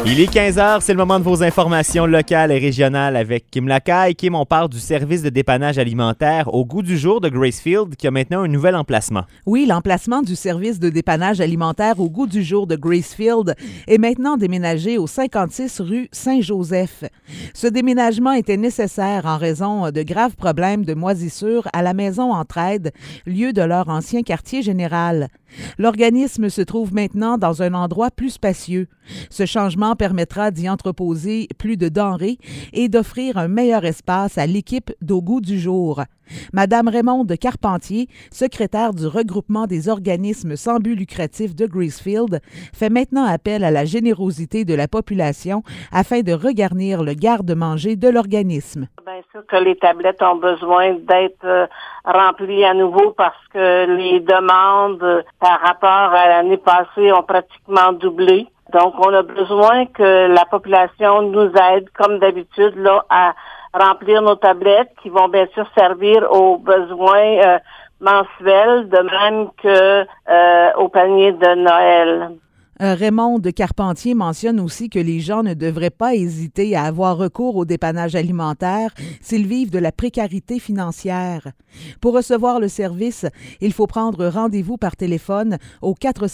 Il est 15h, c'est le moment de vos informations locales et régionales avec Kim Lacaille. Kim, on parle du service de dépannage alimentaire Au Goût du jour de Gracefield qui a maintenant un nouvel emplacement. Oui, l'emplacement du service de dépannage alimentaire Au Goût du jour de Gracefield est maintenant déménagé au 56 rue Saint-Joseph. Ce déménagement était nécessaire en raison de graves problèmes de moisissure à la maison Entraide, lieu de leur ancien quartier général. L'organisme se trouve maintenant dans un endroit plus spacieux. Ce changement permettra d'y entreposer plus de denrées et d'offrir un meilleur espace à l'équipe d'Au Goût du jour. Madame Raymonde Carpentier, secrétaire du regroupement des organismes sans but lucratif de Gracefield, fait maintenant appel à la générosité de la population afin de regarnir le garde-manger de l'organisme. Bien sûr que les tablettes ont besoin d'être remplies à nouveau parce que les demandes par rapport à l'année passée ont pratiquement doublé. Donc, on a besoin que la population nous aide, comme d'habitude, là, à remplir nos tablettes qui vont bien sûr servir aux besoins mensuels, de même que au panier de Noël. Raymonde Carpentier mentionne aussi que les gens ne devraient pas hésiter à avoir recours au dépannage alimentaire s'ils vivent de la précarité financière. Pour recevoir le service, il faut prendre rendez-vous par téléphone au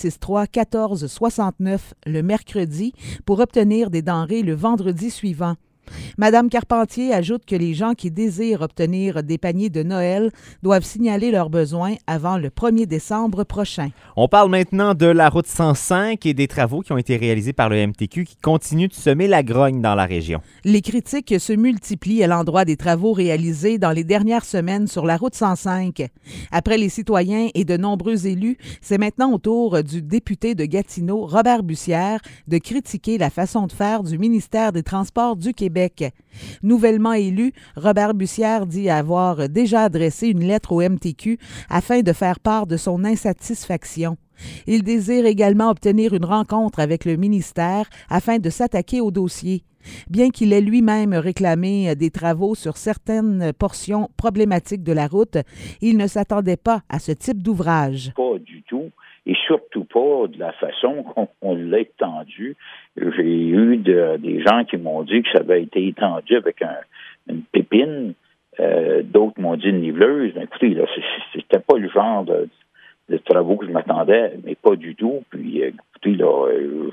463-1469 le mercredi pour obtenir des denrées le vendredi suivant. Madame Carpentier ajoute que les gens qui désirent obtenir des paniers de Noël doivent signaler leurs besoins avant le 1er décembre prochain. On parle maintenant de la route 105 et des travaux qui ont été réalisés par le MTQ qui continuent de semer la grogne dans la région. Les critiques se multiplient à l'endroit des travaux réalisés dans les dernières semaines sur la route 105. Après les citoyens et de nombreux élus, c'est maintenant au tour du député de Gatineau, Robert Bussière, de critiquer la façon de faire du ministère des Transports du Québec. Nouvellement élu, Robert Bussière dit avoir déjà adressé une lettre au MTQ afin de faire part de son insatisfaction. Il désire également obtenir une rencontre avec le ministère afin de s'attaquer au dossier. Bien qu'il ait lui-même réclamé des travaux sur certaines portions problématiques de la route, il ne s'attendait pas à ce type d'ouvrage. Pas du tout. Et surtout pas de la façon qu'on l'a étendu. J'ai eu des gens qui m'ont dit que ça avait été étendu avec une pépine. D'autres m'ont dit une niveleuse. Mais écoutez, là, c'était pas le genre de travaux que je m'attendais, mais pas du tout. Puis, écoutez, là,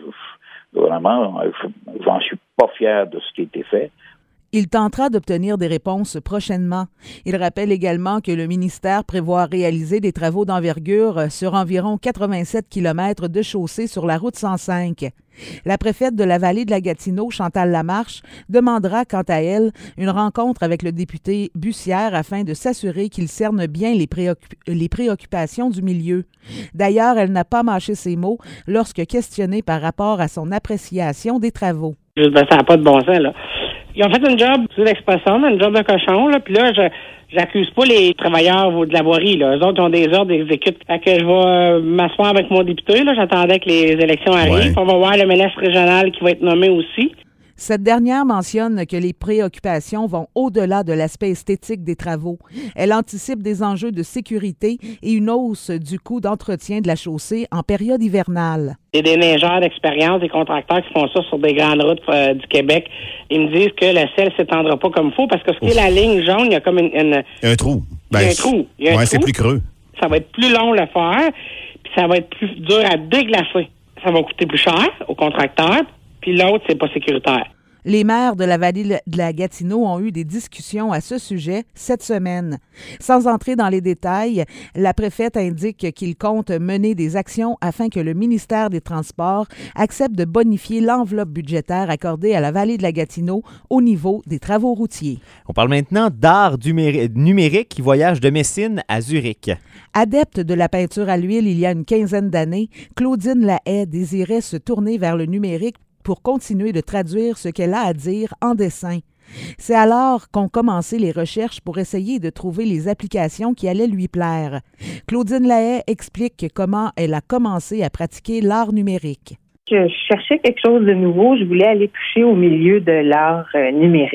vraiment, j'en suis pas fier de ce qui a été fait. Il tentera d'obtenir des réponses prochainement. Il rappelle également que le ministère prévoit réaliser des travaux d'envergure sur environ 87 km de chaussée sur la route 105. La préfète de la vallée de la Gatineau, Chantal Lamarche, demandera quant à elle une rencontre avec le député Bussière afin de s'assurer qu'il cerne bien les préoccupations du milieu. D'ailleurs, elle n'a pas mâché ses mots lorsque questionnée par rapport à son appréciation des travaux. Ça n'a pas de bon sens, là. Ils ont fait un job, c'est l'expression, un job de cochon, là, puis là, j'accuse pas les travailleurs de la voirie, là. Eux autres, ils ont des ordres, ils exécutent. Fait que je vais m'asseoir avec mon député, là. J'attendais que les élections arrivent. Ouais. On va voir le ministre régional qui va être nommé aussi. Cette dernière mentionne que les préoccupations vont au-delà de l'aspect esthétique des travaux. Elle anticipe des enjeux de sécurité et une hausse du coût d'entretien de la chaussée en période hivernale. Il y a des neigeurs d'expérience, des contracteurs qui font ça sur des grandes routes du Québec. Ils me disent que le sel ne s'étendra pas comme il faut parce que ce qui est la ligne jaune, il y a comme un trou. Il y a un trou. C'est plus creux. Ça va être plus long le faire, puis ça va être plus dur à déglacer. Ça va coûter plus cher aux contracteurs. Puis l'autre, c'est pas sécuritaire. Les maires de la vallée de la Gatineau ont eu des discussions à ce sujet cette semaine. Sans entrer dans les détails, la préfète indique qu'il compte mener des actions afin que le ministère des Transports accepte de bonifier l'enveloppe budgétaire accordée à la vallée de la Gatineau au niveau des travaux routiers. On parle maintenant d'art numérique qui voyage de Messine à Zurich. Adepte de la peinture à l'huile il y a une quinzaine d'années, Claudine Lahaye désirait se tourner vers le numérique pour continuer de traduire ce qu'elle a à dire en dessin. C'est alors qu'ont commencé les recherches pour essayer de trouver les applications qui allaient lui plaire. Claudine Lahaye explique comment elle a commencé à pratiquer l'art numérique. Je cherchais quelque chose de nouveau. Je voulais aller toucher au milieu de l'art numérique.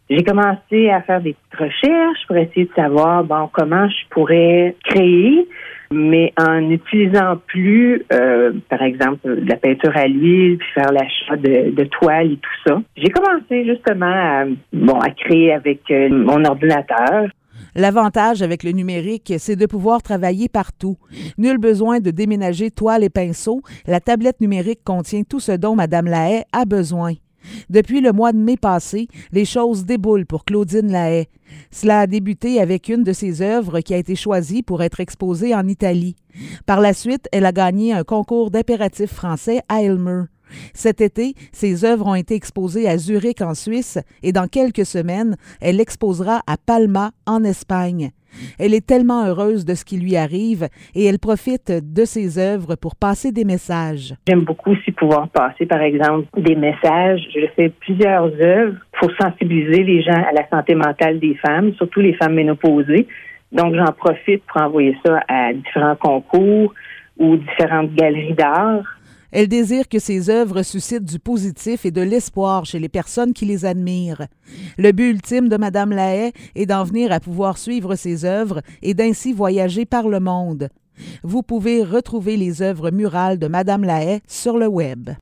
J'ai commencé à faire des petites recherches pour essayer de savoir, comment je pourrais créer, mais en utilisant plus, par exemple, de la peinture à l'huile, puis faire l'achat de toiles et tout ça. J'ai commencé justement à créer avec mon ordinateur. L'avantage avec le numérique, c'est de pouvoir travailler partout. Nul besoin de déménager toile et pinceau. La tablette numérique contient tout ce dont Mme Lahaye a besoin. Depuis le mois de mai passé, les choses déboulent pour Claudine Lahaye. Cela a débuté avec une de ses œuvres qui a été choisie pour être exposée en Italie. Par la suite, elle a gagné un concours d'impératif français à Aylmer. Cet été, ses œuvres ont été exposées à Zurich en Suisse et dans quelques semaines, elle exposera à Palma en Espagne. Elle est tellement heureuse de ce qui lui arrive et elle profite de ses œuvres pour passer des messages. J'aime beaucoup aussi pouvoir passer, par exemple, des messages. Je fais plusieurs œuvres pour sensibiliser les gens à la santé mentale des femmes, surtout les femmes ménopausées. Donc, j'en profite pour envoyer ça à différents concours ou différentes galeries d'art. Elle désire que ses œuvres suscitent du positif et de l'espoir chez les personnes qui les admirent. Le but ultime de Mme Lahaye est d'en venir à pouvoir suivre ses œuvres et d'ainsi voyager par le monde. Vous pouvez retrouver les œuvres murales de Mme Lahaye sur le web.